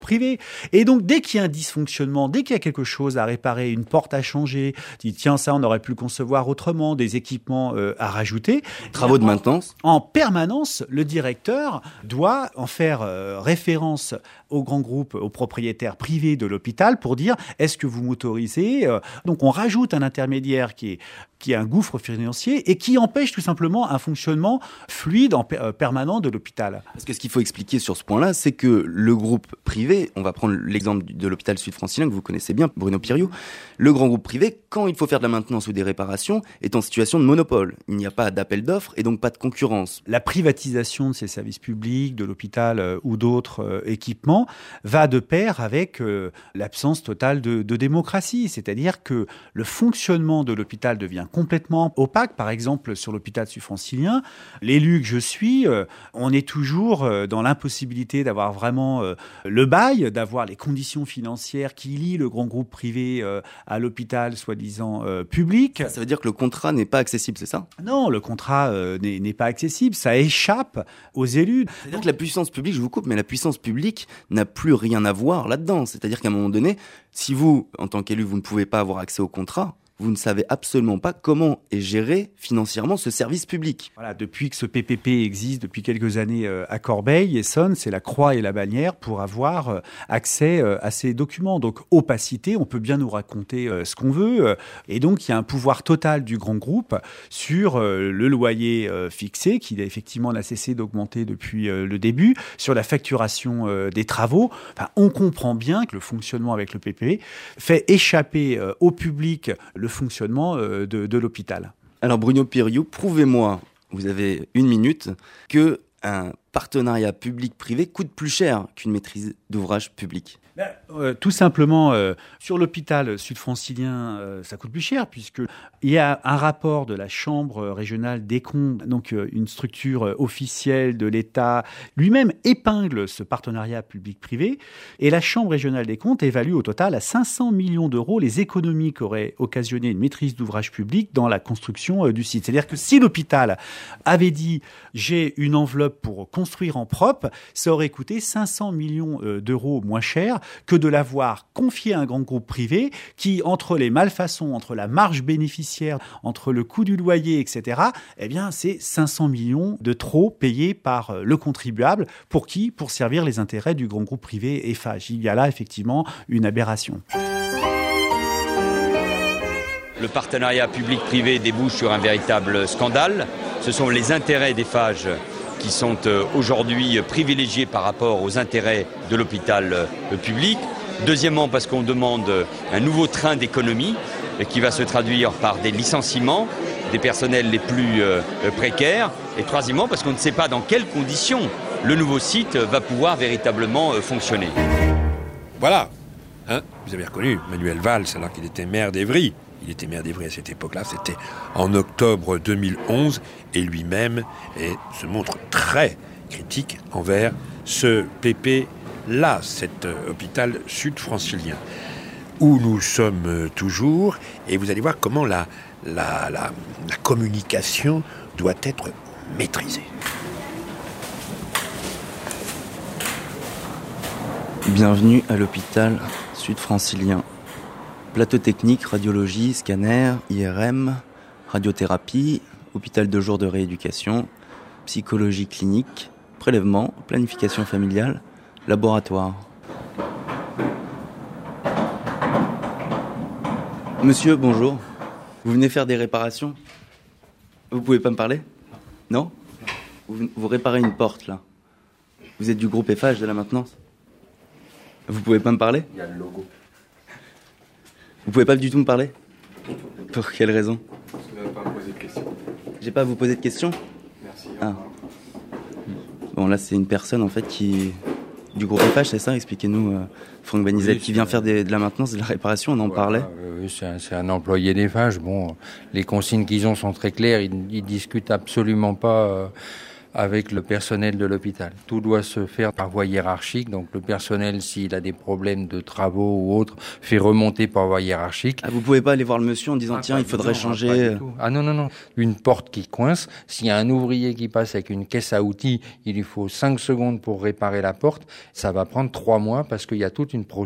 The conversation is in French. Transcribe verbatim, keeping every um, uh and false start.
privé. Et donc, dès qu'il y a un dysfonctionnement, dès qu'il y a quelque chose à réparer, une porte à changer, dit tiens, ça, on aurait pu le concevoir autrement, des équipements euh, à rajouter. Travaux de maintenance. En permanence, le directeur doit en faire euh, référence au grand groupe, aux propriétaires privés de l'hôpital pour dire est-ce que vous m'autorisez ? Donc, on rajoute un intermédiaire qui est qui est un gouffre financier et qui empêche tout simplement un fonctionnement fluide en per- permanent de l'hôpital. Parce que ce qu'il faut expliquer sur ce point-là, c'est que le groupe privé, on va prendre l'exemple de l'hôpital Sud-Francilien que vous connaissez bien, Bruno Piriou, le grand groupe privé, quand il faut faire de la maintenance ou des réparations, est en situation de monopole. Il n'y a pas d'appel d'offres et donc pas de concurrence. La privatisation de ces services publics, de l'hôpital euh, ou d'autres euh, équipements va de pair avec euh, l'absence totale de, de démocratie. C'est-à-dire que le fonctionnement de l'hôpital devient complètement opaque. Par exemple, sur l'hôpital Sud-Francilien, l'élu que je suis, euh, on est toujours euh, dans l'impossibilité d'avoir vraiment euh, le bail, d'avoir les conditions financières qui lient le grand groupe privé euh, à l'hôpital soi-disant euh, public. Ça veut dire que le contrat n'est pas accessible, c'est ça ? Non, le contrat euh, n'est, n'est pas accessible. Ça échappe aux élus. C'est-à-dire que la puissance publique, je vous coupe, mais la puissance publique n'a plus rien à voir là-dedans. C'est-à-dire qu'à un moment donné, si vous, en tant qu'élu, vous ne pouvez pas avoir accès au contrat, vous ne savez absolument pas comment est géré financièrement ce service public. Voilà, depuis que ce P P P existe depuis quelques années euh, à Corbeil, Essonne, c'est la croix et la bannière pour avoir euh, accès euh, à ces documents. Donc, opacité, on peut bien nous raconter euh, ce qu'on veut. Euh, et donc, il y a un pouvoir total du grand groupe sur euh, le loyer euh, fixé, qui effectivement n'a cessé d'augmenter depuis euh, le début, sur la facturation euh, des travaux. Enfin, on comprend bien que le fonctionnement avec le P P P fait échapper euh, au public le fonctionnement euh, de, de l'hôpital. Alors Bruno Piriou, prouvez-moi, vous avez une minute, que un partenariat public-privé coûte plus cher qu'une maîtrise d'ouvrage public. Ben, euh, tout simplement, euh, sur l'hôpital sud-francilien, euh, ça coûte plus cher puisqu'il y a un rapport de la Chambre régionale des comptes, donc euh, une structure euh, officielle de l'État, lui-même épingle ce partenariat public-privé et la Chambre régionale des comptes évalue au total à cinq cents millions d'euros les économies qu'aurait occasionné une maîtrise d'ouvrage public dans la construction euh, du site. C'est-à-dire que si l'hôpital avait dit « j'ai une enveloppe pour construire en propre », ça aurait coûté cinq cents millions euh, d'euros moins cher que de l'avoir confié à un grand groupe privé qui, entre les malfaçons, entre la marge bénéficiaire, entre le coût du loyer, et cetera, eh bien, c'est cinq cents millions de trop payés par le contribuable. Pour qui ? Pour servir les intérêts du grand groupe privé Eiffage. Il y a là, effectivement, une aberration. Le partenariat public-privé débouche sur un véritable scandale. Ce sont les intérêts d'Eiffage qui sont aujourd'hui privilégiés par rapport aux intérêts de l'hôpital public. Deuxièmement, parce qu'on demande un nouveau train d'économie qui va se traduire par des licenciements des personnels les plus précaires. Et troisièmement, parce qu'on ne sait pas dans quelles conditions le nouveau site va pouvoir véritablement fonctionner. Voilà, hein, vous avez reconnu Manuel Valls alors qu'il était maire d'Évry. Il était maire d'Évry à cette époque-là, c'était en octobre deux mille onze, et lui-même et se montre très critique envers ce P P-là, cet euh, hôpital sud-francilien, où nous sommes euh, toujours, et vous allez voir comment la, la, la, la communication doit être maîtrisée. Bienvenue à l'hôpital sud-francilien. Plateau technique, radiologie, scanner, I R M, radiothérapie, hôpital de jour de rééducation, psychologie clinique, prélèvement, planification familiale, laboratoire. Monsieur, bonjour. Vous venez faire des réparations ? Vous pouvez pas me parler ? Non ? vous, vous réparez une porte, là. Vous êtes du groupe Eiffage de la maintenance ? Vous pouvez pas me parler ? Il y a le logo. Vous pouvez pas du tout me parler ? Pour quelle raison ? Parce que vous n'avez pas à me poser de questions. J'ai pas à vous poser de questions ? Merci. Ah. Bon, là, c'est une personne, en fait, qui... du groupe Eiffage, c'est ça ? Expliquez-nous, euh, Franck Banizet, oui, qui vient faire des, de la maintenance, de la réparation, on en voilà, parlait. euh, Oui, c'est un, c'est un employé d'Eiffage. Bon, les consignes qu'ils ont sont très claires, ils, ils discutent absolument pas... Euh, avec le personnel de l'hôpital. Tout doit se faire par voie hiérarchique. Donc le personnel, s'il a des problèmes de travaux ou autres, fait remonter par voie hiérarchique. Ah, vous pouvez pas aller voir le monsieur en disant Ah, tiens, il faudrait non, changer. Ah non, non, non. Une porte qui coince, s'il y a un ouvrier qui passe avec une caisse à outils, il lui faut cinq secondes pour réparer la porte. Ça va prendre trois mois parce qu'il y a toute une procédure